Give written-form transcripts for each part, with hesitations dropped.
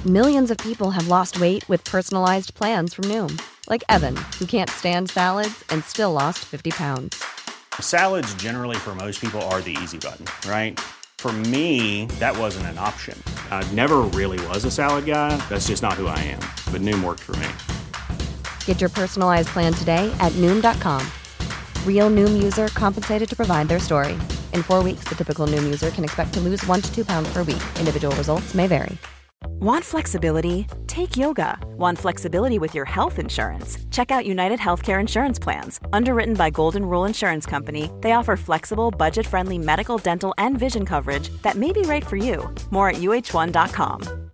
Millions of people have lost weight with personalized plans from Noom. Like Evan, who can't stand salads and still lost 50 pounds. Salads generally for most people are the easy button, right? For me, that wasn't an option. I never really was a salad guy. That's just not who I am. But Noom worked for me. Get your personalized plan today at Noom.com. Real Noom user compensated to provide their story. In 4 weeks, the typical Noom user can expect to lose 1 to 2 pounds per week. Individual results may vary. Want flexibility? Take yoga. Want flexibility with your health insurance? Check out United Healthcare Insurance Plans. Underwritten by Golden Rule Insurance Company, they offer flexible, budget-friendly medical, dental, and vision coverage that may be right for you. More at uh1.com.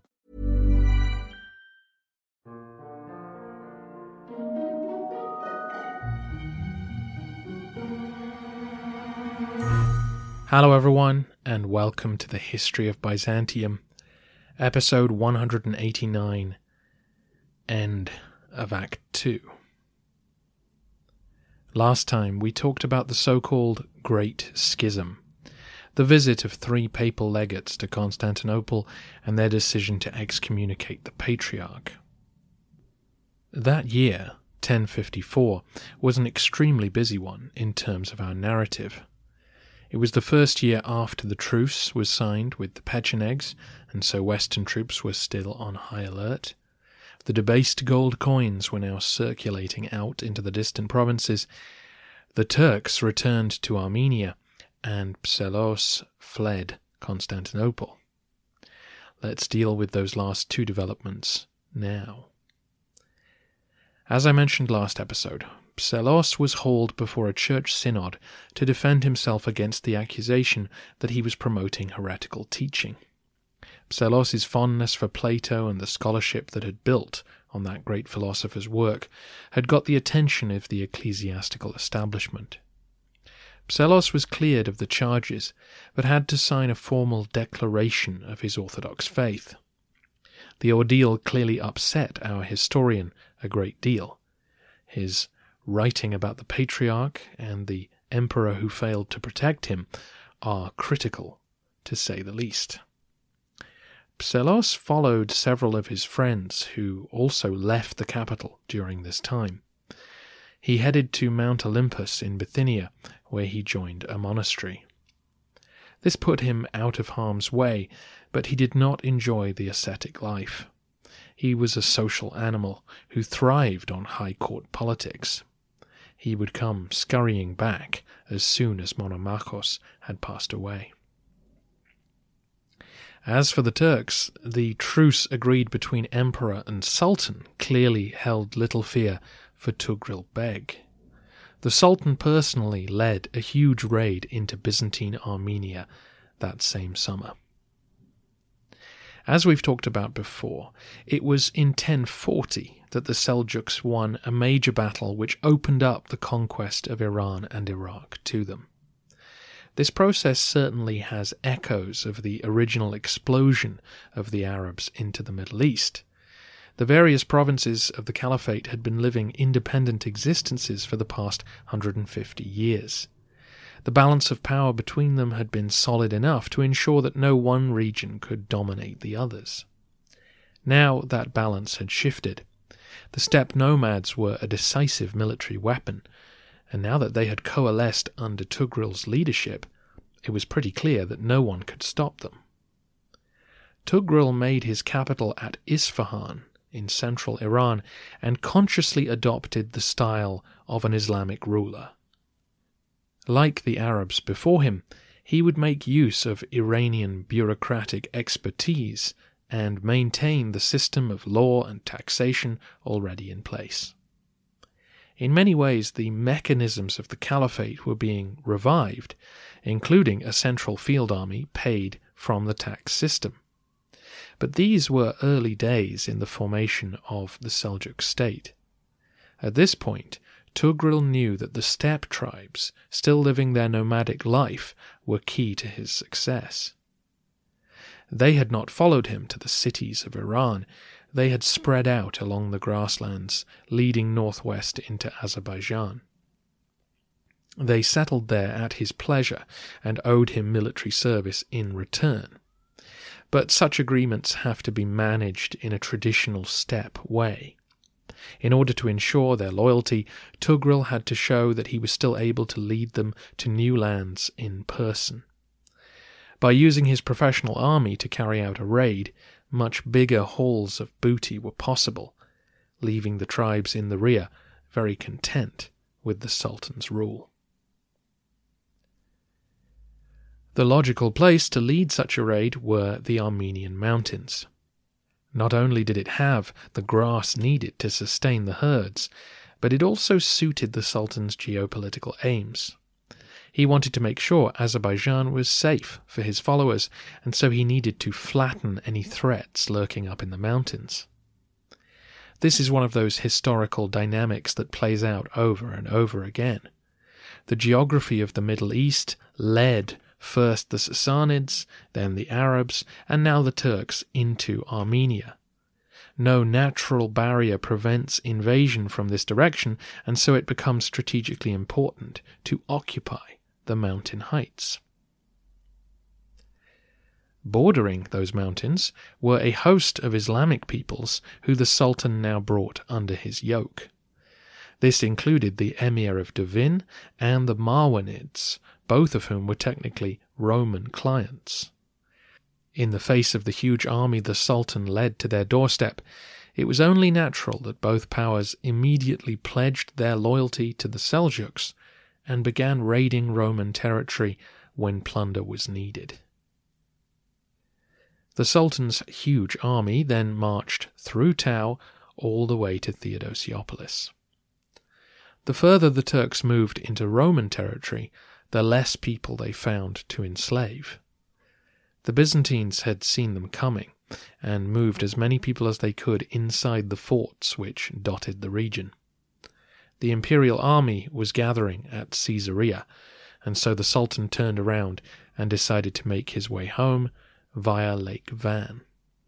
Hello everyone, and welcome to the History of Byzantium, episode 189, End of Act 2. Last time we talked about the so-called Great Schism, the visit of 3 papal legates to Constantinople and their decision to excommunicate the Patriarch. That year, 1054, was an extremely busy one in terms of our narrative. It was the first year after the truce was signed with the Pechenegs, and so Western troops were still on high alert. The debased gold coins were now circulating out into the distant provinces. The Turks returned to Armenia, and Psellos fled Constantinople. Let's deal with those last 2 developments now. As I mentioned last episode, Psellos was hauled before a church synod to defend himself against the accusation that he was promoting heretical teaching. Psellos' fondness for Plato and the scholarship that had built on that great philosopher's work had got the attention of the ecclesiastical establishment. Psellos was cleared of the charges, but had to sign a formal declaration of his orthodox faith. The ordeal clearly upset our historian a great deal. His writing about the Patriarch and the emperor who failed to protect him are critical, to say the least. Psellos followed several of his friends who also left the capital during this time. He headed to Mount Olympus in Bithynia, where he joined a monastery. This put him out of harm's way, but he did not enjoy the ascetic life. He was a social animal who thrived on high court politics. He would come scurrying back as soon as Monomachos had passed away. As for the Turks, the truce agreed between Emperor and Sultan clearly held little fear for Tughril Beg. The Sultan personally led a huge raid into Byzantine Armenia that same summer. As we've talked about before, it was in 1040 that the Seljuks won a major battle which opened up the conquest of Iran and Iraq to them. This process certainly has echoes of the original explosion of the Arabs into the Middle East. The various provinces of the Caliphate had been living independent existences for the past 150 years. The balance of power between them had been solid enough to ensure that no one region could dominate the others. Now that balance had shifted. The steppe nomads were a decisive military weapon, and now that they had coalesced under Tughril's leadership, it was pretty clear that no one could stop them. Tughril made his capital at Isfahan in central Iran and consciously adopted the style of an Islamic ruler. Like the Arabs before him, he would make use of Iranian bureaucratic expertise and maintain the system of law and taxation already in place. In many ways, the mechanisms of the Caliphate were being revived, including a central field army paid from the tax system. But these were early days in the formation of the Seljuk state. At this point, Tughril knew that the steppe tribes, still living their nomadic life, were key to his success. They had not followed him to the cities of Iran. They had spread out along the grasslands, leading northwest into Azerbaijan. They settled there at his pleasure and owed him military service in return. But such agreements have to be managed in a traditional steppe way. In order to ensure their loyalty, Tughril had to show that he was still able to lead them to new lands in person. By using his professional army to carry out a raid, much bigger hauls of booty were possible, leaving the tribes in the rear very content with the Sultan's rule. The logical place to lead such a raid were the Armenian mountains. Not only did it have the grass needed to sustain the herds, but it also suited the Sultan's geopolitical aims. He wanted to make sure Azerbaijan was safe for his followers, and so he needed to flatten any threats lurking up in the mountains. This is one of those historical dynamics that plays out over and over again. The geography of the Middle East led first the Sassanids, then the Arabs, and now the Turks into Armenia. No natural barrier prevents invasion from this direction, and so it becomes strategically important to occupy the mountain heights. Bordering those mountains were a host of Islamic peoples who the Sultan now brought under his yoke. This included the Emir of Devin and the Marwanids, both of whom were technically Roman clients. In the face of the huge army the Sultan led to their doorstep, it was only natural that both powers immediately pledged their loyalty to the Seljuks and began raiding Roman territory when plunder was needed. The Sultan's huge army then marched through Tau all the way to Theodosiopolis. The further the Turks moved into Roman territory, the less people they found to enslave. The Byzantines had seen them coming, and moved as many people as they could inside the forts which dotted the region. The imperial army was gathering at Caesarea, and so the Sultan turned around and decided to make his way home via Lake Van.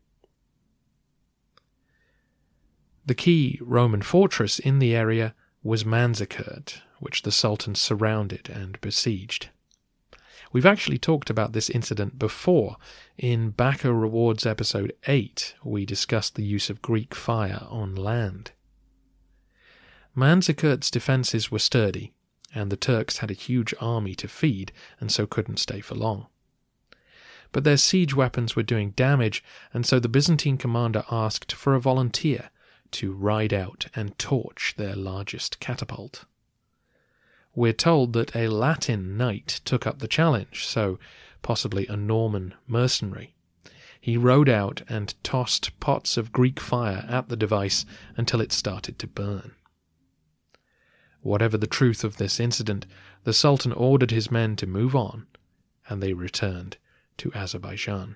The key Roman fortress in the area was Manzikert, which the Sultan surrounded and besieged. We've actually talked about this incident before. In Backer Rewards episode 8, we discussed the use of Greek fire on land. Manzikert's defences were sturdy, and the Turks had a huge army to feed, and so couldn't stay for long. But their siege weapons were doing damage, and so the Byzantine commander asked for a volunteer to ride out and torch their largest catapult. We're told that a Latin knight took up the challenge, so possibly a Norman mercenary. He rode out and tossed pots of Greek fire at the device until it started to burn. Whatever the truth of this incident, the Sultan ordered his men to move on, and they returned to Azerbaijan.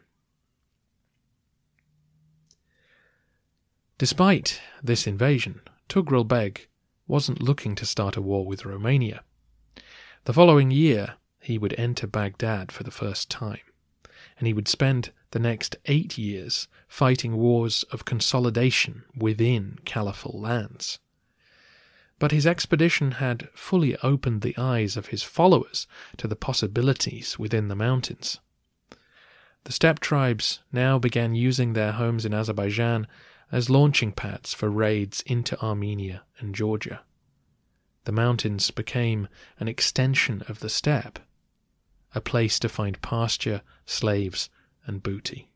Despite this invasion, Tughril Beg wasn't looking to start a war with Romania. The following year, he would enter Baghdad for the first time, and he would spend the next 8 years fighting wars of consolidation within caliphal lands. But his expedition had fully opened the eyes of his followers to the possibilities within the mountains. The steppe tribes now began using their homes in Azerbaijan as launching pads for raids into Armenia and Georgia. The mountains became an extension of the steppe, a place to find pasture, slaves, and booty.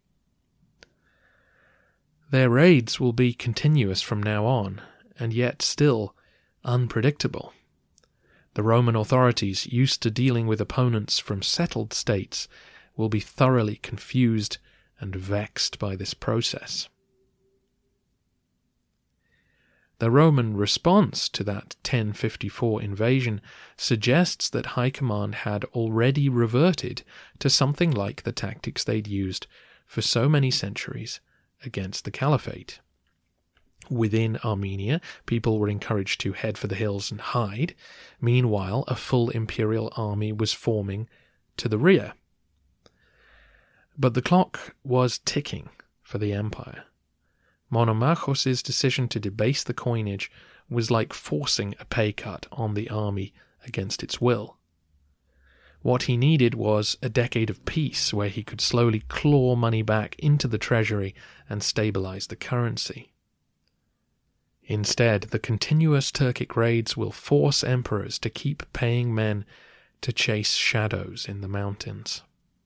Their raids will be continuous from now on, and yet still unpredictable. The Roman authorities, used to dealing with opponents from settled states, will be thoroughly confused and vexed by this process. The Roman response to that 1054 invasion suggests that High Command had already reverted to something like the tactics they'd used for so many centuries against the Caliphate. Within Armenia, people were encouraged to head for the hills and hide. Meanwhile, a full imperial army was forming to the rear. But the clock was ticking for the empire. Monomachos' decision to debase the coinage was like forcing a pay cut on the army against its will. What he needed was a decade of peace where he could slowly claw money back into the treasury and stabilize the currency. Instead, the continuous Turkic raids will force emperors to keep paying men to chase shadows in the mountains.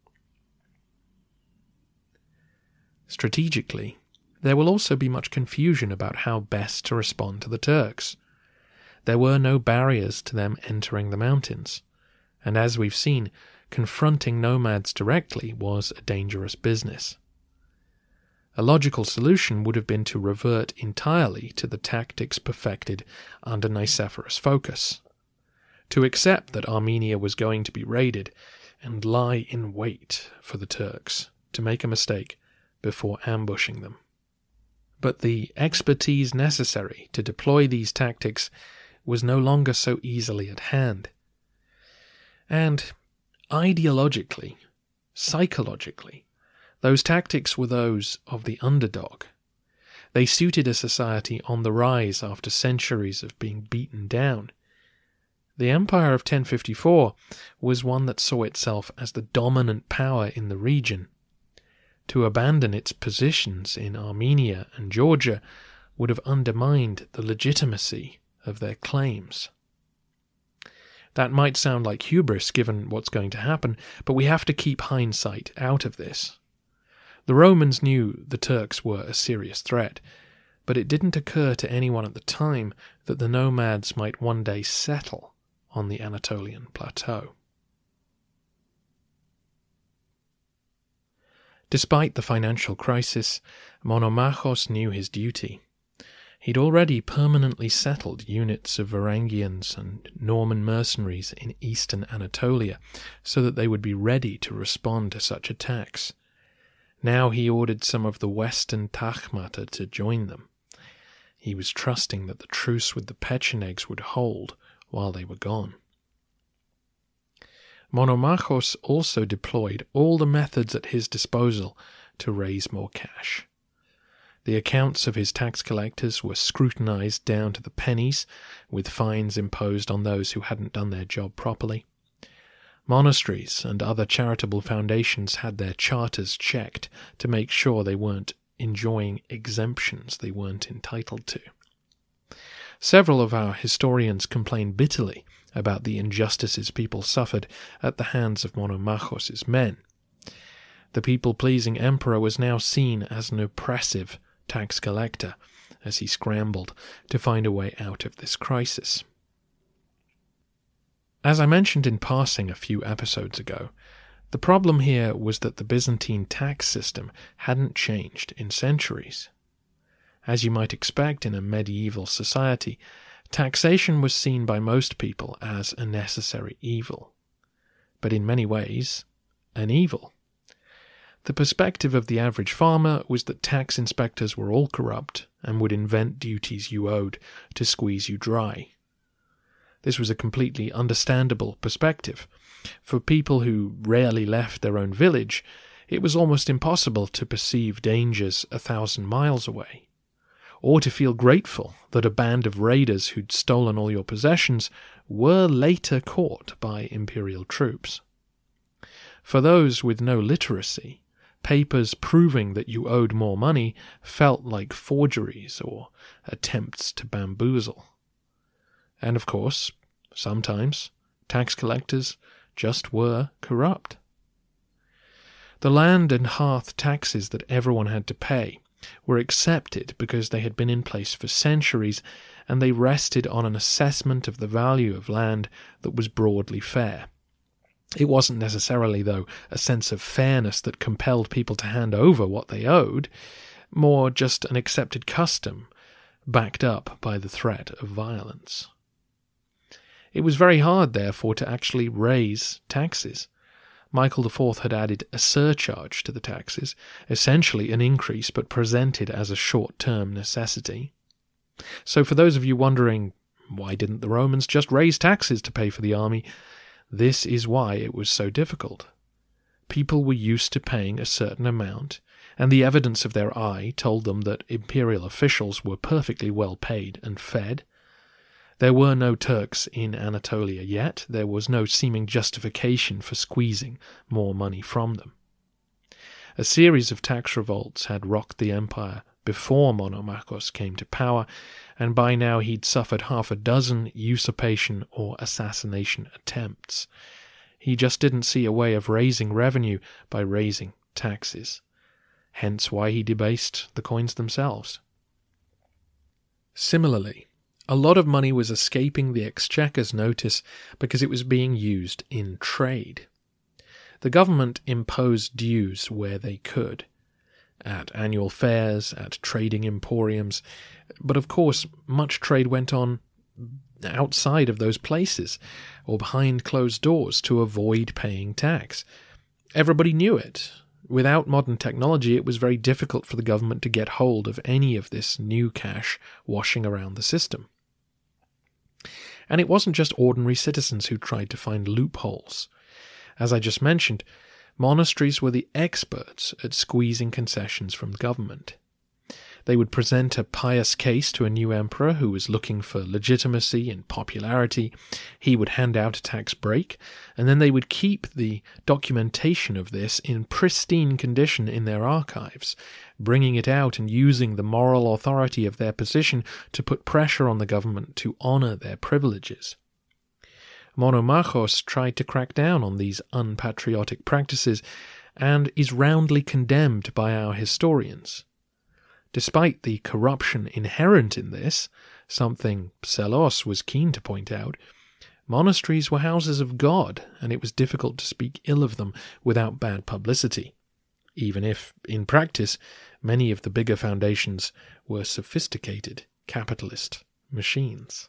Strategically, there will also be much confusion about how best to respond to the Turks. There were no barriers to them entering the mountains, and as we've seen, confronting nomads directly was a dangerous business. A logical solution would have been to revert entirely to the tactics perfected under Nicephorus Phocas, to accept that Armenia was going to be raided and lie in wait for the Turks to make a mistake before ambushing them. But the expertise necessary to deploy these tactics was no longer so easily at hand. And ideologically, psychologically, those tactics were those of the underdog. They suited a society on the rise after centuries of being beaten down. The Empire of 1054 was one that saw itself as the dominant power in the region. To abandon its positions in Armenia and Georgia would have undermined the legitimacy of their claims. That might sound like hubris given what's going to happen, but we have to keep hindsight out of this. The Romans knew the Turks were a serious threat, but it didn't occur to anyone at the time that the nomads might one day settle on the Anatolian plateau. Despite the financial crisis, Monomachos knew his duty. He'd already permanently settled units of Varangians and Norman mercenaries in eastern Anatolia so that they would be ready to respond to such attacks. Now he ordered some of the western Takhmata to join them. He was trusting that the truce with the Pechenegs would hold while they were gone. Monomachos also deployed all the methods at his disposal to raise more cash. The accounts of his tax collectors were scrutinized down to the pennies, with fines imposed on those who hadn't done their job properly. Monasteries and other charitable foundations had their charters checked to make sure they weren't enjoying exemptions they weren't entitled to. Several of our historians complain bitterly about the injustices people suffered at the hands of Monomachos' men. The people-pleasing emperor was now seen as an oppressive tax collector as he scrambled to find a way out of this crisis. As I mentioned in passing a few episodes ago, the problem here was that the Byzantine tax system hadn't changed in centuries. As you might expect in a medieval society, taxation was seen by most people as a necessary evil, but in many ways, an evil. The perspective of the average farmer was that tax inspectors were all corrupt and would invent duties you owed to squeeze you dry. This was a completely understandable perspective. For people who rarely left their own village, it was almost impossible to perceive dangers 1,000 miles away, or to feel grateful that a band of raiders who'd stolen all your possessions were later caught by imperial troops. For those with no literacy, papers proving that you owed more money felt like forgeries or attempts to bamboozle. And of course, sometimes, tax collectors just were corrupt. The land and hearth taxes that everyone had to pay were accepted because they had been in place for centuries, and they rested on an assessment of the value of land that was broadly fair. It wasn't necessarily, though, a sense of fairness that compelled people to hand over what they owed, more just an accepted custom, backed up by the threat of violence. It was very hard, therefore, to actually raise taxes. Michael IV had added a surcharge to the taxes, essentially an increase but presented as a short-term necessity. So for those of you wondering, why didn't the Romans just raise taxes to pay for the army? This is why it was so difficult. People were used to paying a certain amount, and the evidence of their eye told them that imperial officials were perfectly well paid and fed. There were no Turks in Anatolia yet. There was no seeming justification for squeezing more money from them. A series of tax revolts had rocked the empire before Monomachos came to power, and by now he'd suffered half a dozen usurpation or assassination attempts. He just didn't see a way of raising revenue by raising taxes, hence why he debased the coins themselves. Similarly, a lot of money was escaping the exchequer's notice because it was being used in trade. The government imposed dues where they could, at annual fairs, at trading emporiums, but of course much trade went on outside of those places, or behind closed doors to avoid paying tax. Everybody knew it. Without modern technology, it was very difficult for the government to get hold of any of this new cash washing around the system. And it wasn't just ordinary citizens who tried to find loopholes. As I just mentioned, monasteries were the experts at squeezing concessions from the government. They would present a pious case to a new emperor who was looking for legitimacy and popularity. He would hand out a tax break, and then they would keep the documentation of this in pristine condition in their archives, bringing it out and using the moral authority of their position to put pressure on the government to honour their privileges. Monomachos tried to crack down on these unpatriotic practices and is roundly condemned by our historians. Despite the corruption inherent in this, something Psellos was keen to point out, monasteries were houses of God, and it was difficult to speak ill of them without bad publicity, even if, in practice, many of the bigger foundations were sophisticated capitalist machines.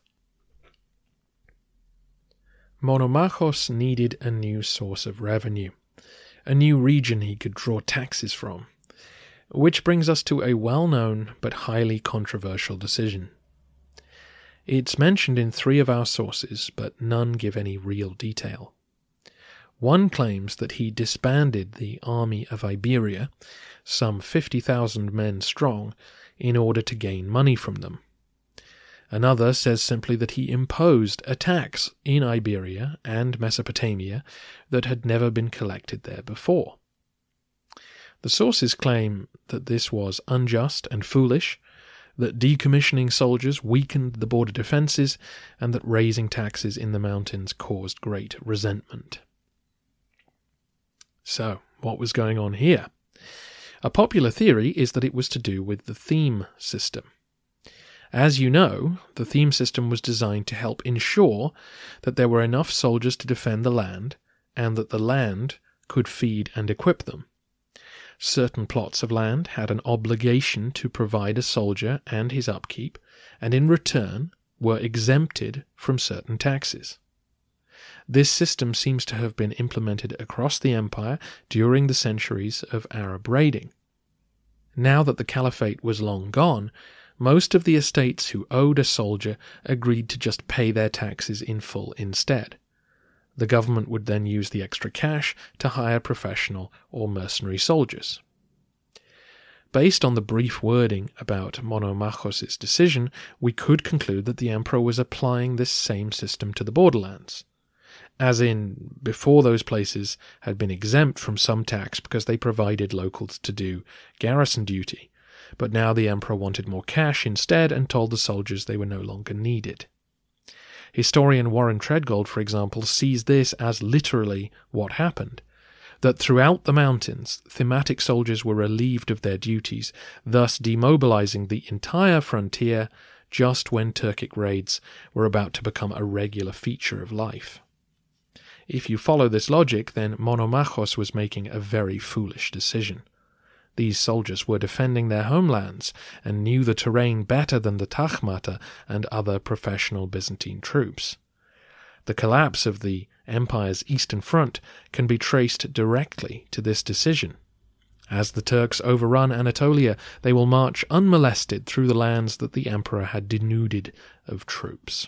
Monomachos needed a new source of revenue, a new region he could draw taxes from. Which brings us to a well-known but highly controversial decision. It's mentioned in 3 of our sources, but none give any real detail. One claims that he disbanded the army of Iberia, some 50,000 men strong, in order to gain money from them. Another says simply that he imposed a tax in Iberia and Mesopotamia that had never been collected there before. The sources claim that this was unjust and foolish, that decommissioning soldiers weakened the border defences, and that raising taxes in the mountains caused great resentment. So, what was going on here? A popular theory is that it was to do with the theme system. As you know, the theme system was designed to help ensure that there were enough soldiers to defend the land, and that the land could feed and equip them. Certain plots of land had an obligation to provide a soldier and his upkeep, and in return were exempted from certain taxes. This system seems to have been implemented across the empire during the centuries of Arab raiding. Now that the caliphate was long gone, most of the estates who owed a soldier agreed to just pay their taxes in full instead. The government would then use the extra cash to hire professional or mercenary soldiers. Based on the brief wording about Monomachos' decision, we could conclude that the emperor was applying this same system to the borderlands. As in, before those places had been exempt from some tax because they provided locals to do garrison duty, but now the emperor wanted more cash instead and told the soldiers they were no longer needed. Historian Warren Treadgold, for example, sees this as literally what happened, that throughout the mountains, thematic soldiers were relieved of their duties, thus demobilizing the entire frontier just when Turkic raids were about to become a regular feature of life. If you follow this logic, then Monomachos was making a very foolish decision. These soldiers were defending their homelands and knew the terrain better than the Tachmata and other professional Byzantine troops. The collapse of the empire's eastern front can be traced directly to this decision. As the Turks overrun Anatolia, they will march unmolested through the lands that the emperor had denuded of troops.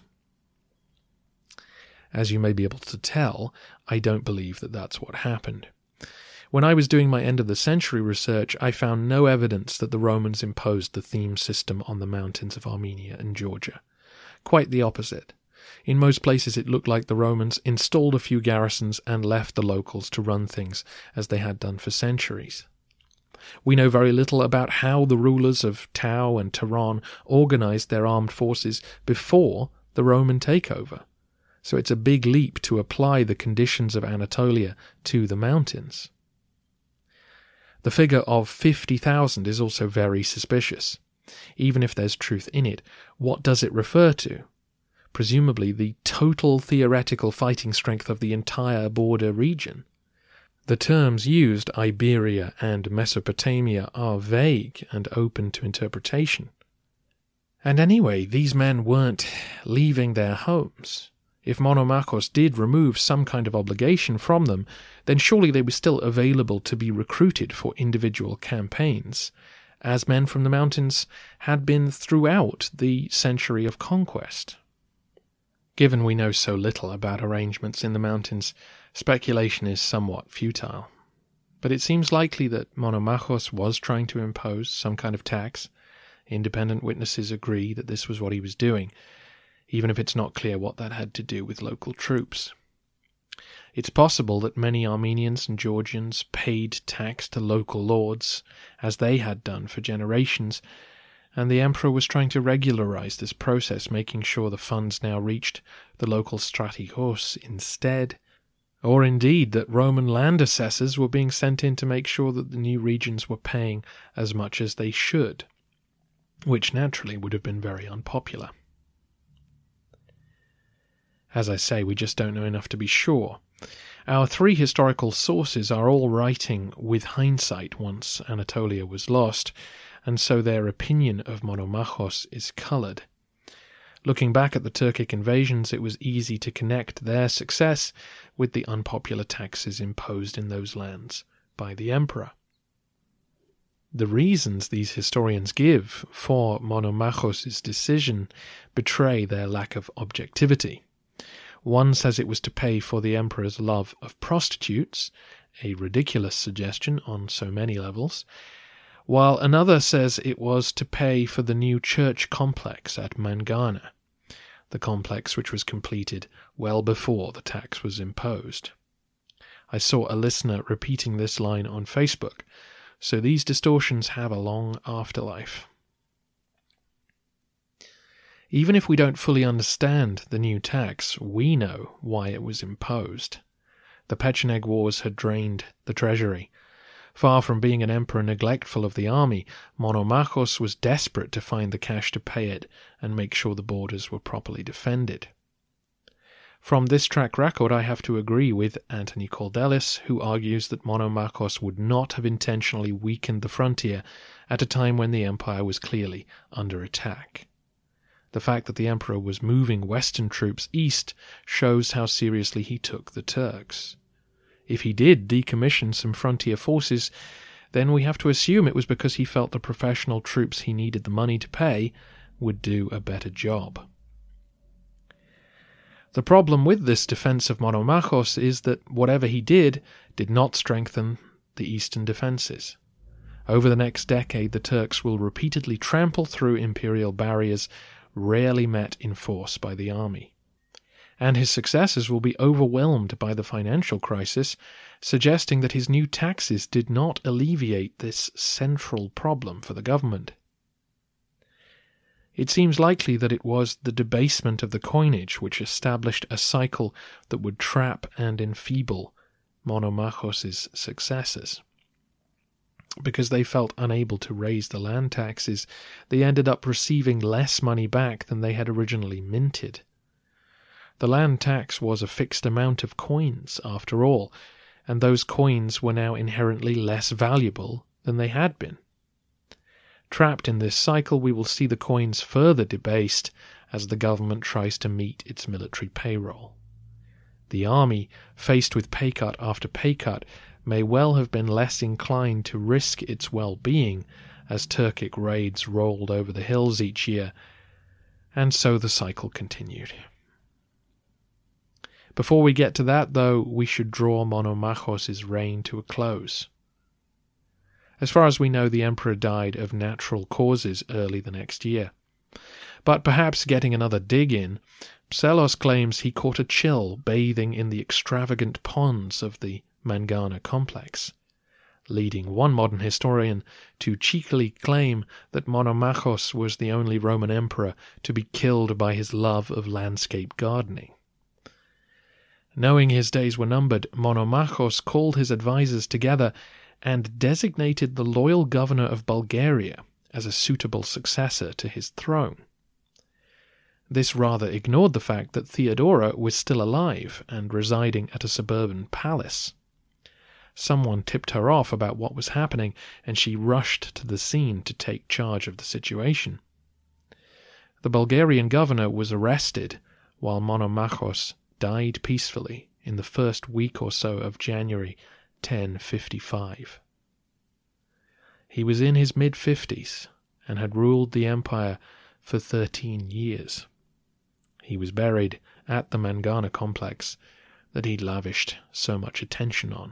As you may be able to tell, I don't believe that that's what happened. When I was doing my end-of-the-century research, I found no evidence that the Romans imposed the theme system on the mountains of Armenia and Georgia. Quite the opposite. In most places it looked like the Romans installed a few garrisons and left the locals to run things as they had done for centuries. We know very little about how the rulers of Tau and Tehran organized their armed forces before the Roman takeover, so it's a big leap to apply the conditions of Anatolia to the mountains. The figure of 50,000 is also very suspicious. Even if there's truth in it, what does it refer to? Presumably the total theoretical fighting strength of the entire border region. The terms used, Iberia and Mesopotamia, are vague and open to interpretation. And anyway, these men weren't leaving their homes. If Monomachos did remove some kind of obligation from them, then surely they were still available to be recruited for individual campaigns, as men from the mountains had been throughout the century of conquest. Given we know so little about arrangements in the mountains, speculation is somewhat futile. But it seems likely that Monomachos was trying to impose some kind of tax. Independent witnesses agree that this was what he was doing, even if it's not clear what that had to do with local troops. It's possible that many Armenians and Georgians paid tax to local lords, as they had done for generations, and the emperor was trying to regularize this process, making sure the funds now reached the local strategos instead, or indeed that Roman land assessors were being sent in to make sure that the new regions were paying as much as they should, which naturally would have been very unpopular. As I say, we just don't know enough to be sure. Our three historical sources are all writing with hindsight once Anatolia was lost, and so their opinion of Monomachos is coloured. Looking back at the Turkic invasions, it was easy to connect their success with the unpopular taxes imposed in those lands by the emperor. The reasons these historians give for Monomachos' decision betray their lack of objectivity. One says it was to pay for the emperor's love of prostitutes, a ridiculous suggestion on so many levels, while another says it was to pay for the new church complex at Mangana, the complex which was completed well before the tax was imposed. I saw a listener repeating this line on Facebook, so these distortions have a long afterlife. Even if we don't fully understand the new tax, we know why it was imposed. The Pecheneg Wars had drained the treasury. Far from being an emperor neglectful of the army, Monomachos was desperate to find the cash to pay it and make sure the borders were properly defended. From this track record, I have to agree with Anthony Kaldellis, who argues that Monomachos would not have intentionally weakened the frontier at a time when the empire was clearly under attack. The fact that the emperor was moving Western troops east shows how seriously he took the Turks. If he did decommission some frontier forces, then we have to assume it was because he felt the professional troops he needed the money to pay would do a better job. The problem with this defense of Monomachos is that whatever he did not strengthen the eastern defenses. Over the next decade, the Turks will repeatedly trample through imperial barriers rarely met in force by the army. And his successors will be overwhelmed by the financial crisis, suggesting that his new taxes did not alleviate this central problem for the government. It seems likely that it was the debasement of the coinage which established a cycle that would trap and enfeeble Monomachos' successors. Because they felt unable to raise the land taxes, they ended up receiving less money back than they had originally minted. The land tax was a fixed amount of coins, after all, and those coins were now inherently less valuable than they had been. Trapped in this cycle, we will see the coins further debased as the government tries to meet its military payroll. The army, faced with pay cut after pay cut, may well have been less inclined to risk its well-being as Turkic raids rolled over the hills each year, and so the cycle continued. Before we get to that, though, we should draw Monomachos' reign to a close. As far as we know, the emperor died of natural causes early the next year. But perhaps getting another dig in, Psellos claims he caught a chill bathing in the extravagant ponds of the Mangana complex, leading one modern historian to cheekily claim that Monomachos was the only Roman emperor to be killed by his love of landscape gardening. Knowing his days were numbered, Monomachos called his advisers together and designated the loyal governor of Bulgaria as a suitable successor to his throne. This rather ignored the fact that Theodora was still alive and residing at a suburban palace. Someone tipped her off about what was happening, and she rushed to the scene to take charge of the situation. The Bulgarian governor was arrested, while Monomachos died peacefully in the first week or so of January 1055. He was in his mid-50s and had ruled the empire for 13 years. He was buried at the Mangana complex that he'd lavished so much attention on.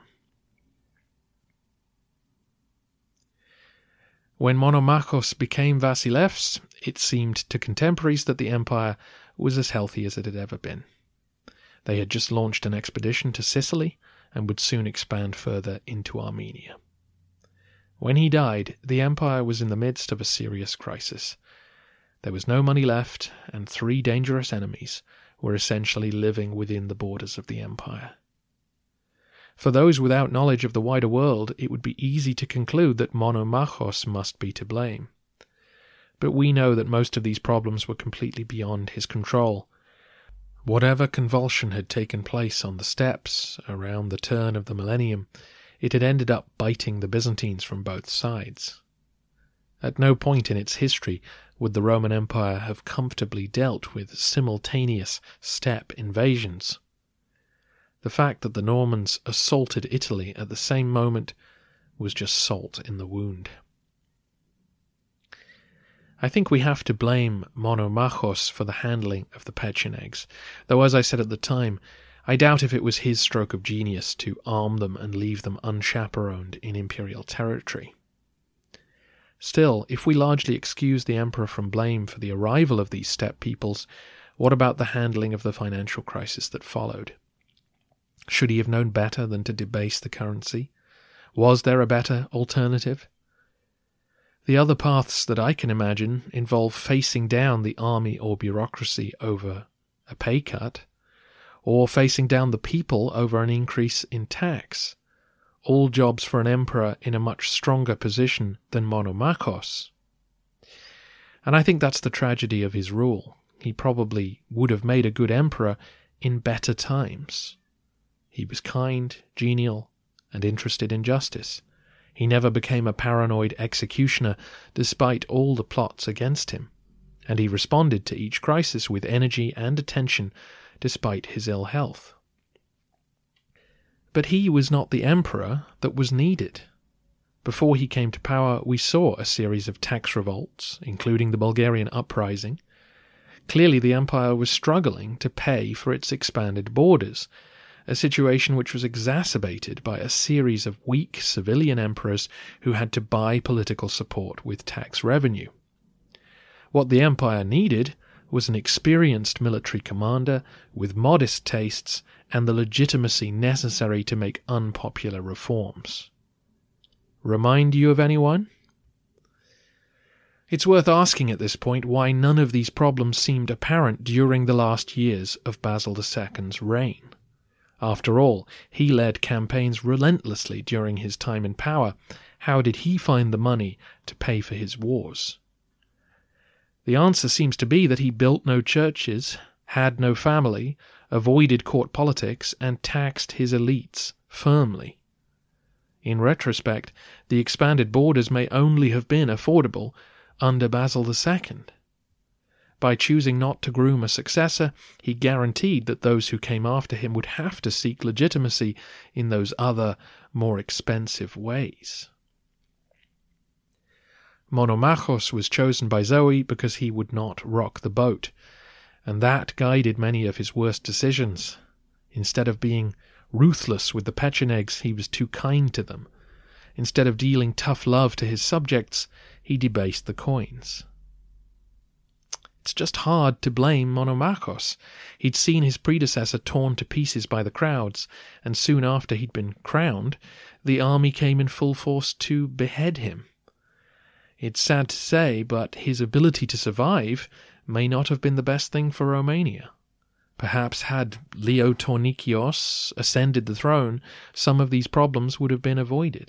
When Monomachos became Vasilevs, it seemed to contemporaries that the empire was as healthy as it had ever been. They had just launched an expedition to Sicily and would soon expand further into Armenia. When he died, the empire was in the midst of a serious crisis. There was no money left, and 3 dangerous enemies were essentially living within the borders of the empire. For those without knowledge of the wider world, it would be easy to conclude that Monomachos must be to blame. But we know that most of these problems were completely beyond his control. Whatever convulsion had taken place on the steppes around the turn of the millennium, it had ended up biting the Byzantines from both sides. At no point in its history would the Roman Empire have comfortably dealt with simultaneous steppe invasions. The fact that the Normans assaulted Italy at the same moment was just salt in the wound. I think we have to blame Monomachos for the handling of the Pechenegs, though as I said at the time, I doubt if it was his stroke of genius to arm them and leave them unchaperoned in imperial territory. Still, if we largely excuse the emperor from blame for the arrival of these steppe peoples, what about the handling of the financial crisis that followed? Should he have known better than to debase the currency? Was there a better alternative? The other paths that I can imagine involve facing down the army or bureaucracy over a pay cut, or facing down the people over an increase in tax, all jobs for an emperor in a much stronger position than Monomachos. And I think that's the tragedy of his rule. He probably would have made a good emperor in better times. He was kind, genial, and interested in justice. He never became a paranoid executioner despite all the plots against him, and he responded to each crisis with energy and attention despite his ill health. But he was not the emperor that was needed. Before he came to power, we saw a series of tax revolts, including the Bulgarian uprising. Clearly the empire was struggling to pay for its expanded borders, a situation which was exacerbated by a series of weak civilian emperors who had to buy political support with tax revenue. What the empire needed was an experienced military commander with modest tastes and the legitimacy necessary to make unpopular reforms. Remind you of anyone? It's worth asking at this point why none of these problems seemed apparent during the last years of Basil II's reign. After all, he led campaigns relentlessly during his time in power. How did he find the money to pay for his wars? The answer seems to be that he built no churches, had no family, avoided court politics, and taxed his elites firmly. In retrospect, the expanded borders may only have been affordable under Basil II. By choosing not to groom a successor, he guaranteed that those who came after him would have to seek legitimacy in those other, more expensive ways. Monomachos was chosen by Zoe because he would not rock the boat, and that guided many of his worst decisions. Instead of being ruthless with the Pechenegs, he was too kind to them. Instead of dealing tough love to his subjects, he debased the coins. It's just hard to blame Monomachos. He'd seen his predecessor torn to pieces by the crowds, and soon after he'd been crowned, the army came in full force to behead him. It's sad to say, but his ability to survive may not have been the best thing for Romania. Perhaps had Leo Tornikios ascended the throne, some of these problems would have been avoided.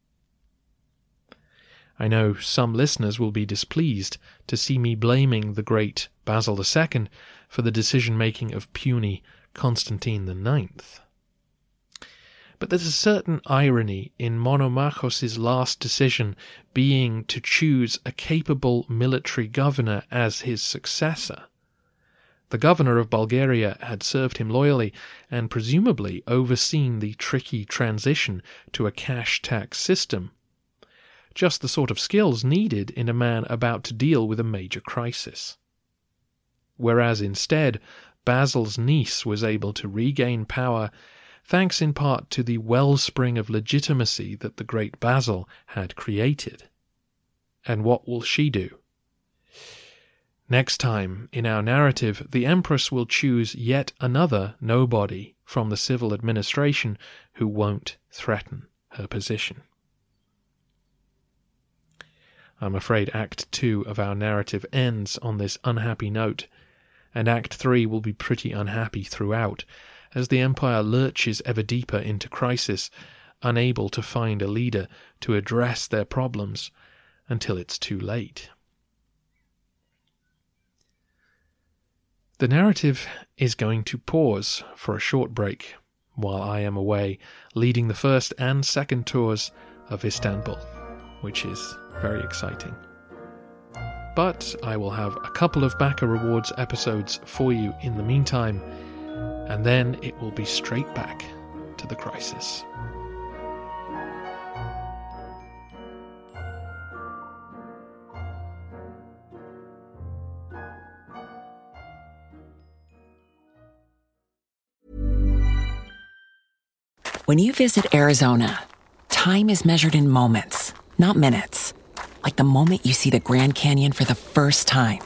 I know some listeners will be displeased to see me blaming the great Basil II for the decision-making of puny Constantine IX. But there's a certain irony in Monomachos' last decision being to choose a capable military governor as his successor. The governor of Bulgaria had served him loyally and presumably overseen the tricky transition to a cash tax system. Just the sort of skills needed in a man about to deal with a major crisis. Whereas instead, Basil's niece was able to regain power thanks in part to the wellspring of legitimacy that the great Basil had created. And what will she do? Next time, in our narrative, the Empress will choose yet another nobody from the civil administration who won't threaten her position. I'm afraid Act 2 of our narrative ends on this unhappy note, and Act 3 will be pretty unhappy throughout, as the Empire lurches ever deeper into crisis, unable to find a leader to address their problems until it's too late. The narrative is going to pause for a short break while I am away, leading the first and second tours of Istanbul, which is very exciting. But I will have a couple of Backer Rewards episodes for you in the meantime, and then it will be straight back to the crisis. When you visit Arizona, time is measured in moments, not minutes. Like the moment you see the Grand Canyon for the first time.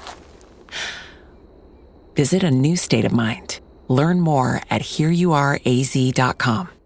Visit a new state of mind. Learn more at hereyouareaz.com.